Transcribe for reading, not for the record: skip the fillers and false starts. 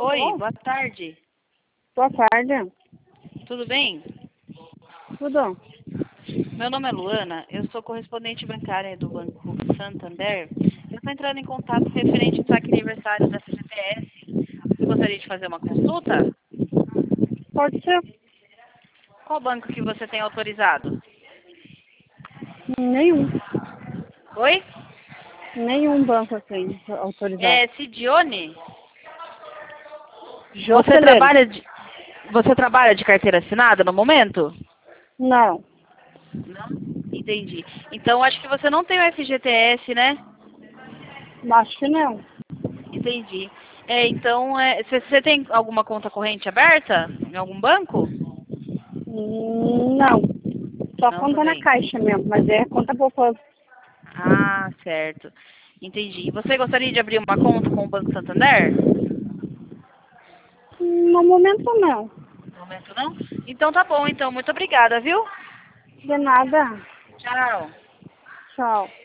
Oi, Alô? boa tarde. Boa tarde. Tudo bem? Tudo? Meu nome é Luana, eu sou correspondente bancária do Banco Santander. Eu estou entrando em contato referente ao saque aniversário da FGTS. Você gostaria de fazer uma consulta? Pode ser? Qual banco que você tem autorizado? Nenhum. Oi? Nenhum banco assim autorizado. É Sidione? Jocelyne? Você trabalha de carteira assinada no momento? Não. Não? Entendi. Então acho que você não tem o FGTS, né? Acho que não. Entendi. Então, você tem alguma conta corrente aberta em algum banco? Não. Só Não conta na também. caixa mesmo, mas é conta poupança. Ah, certo. Entendi. E você gostaria de abrir uma conta com o Banco Santander? No momento não. No momento não? Então tá bom, então. Muito obrigada, viu? De nada. Tchau. Tchau.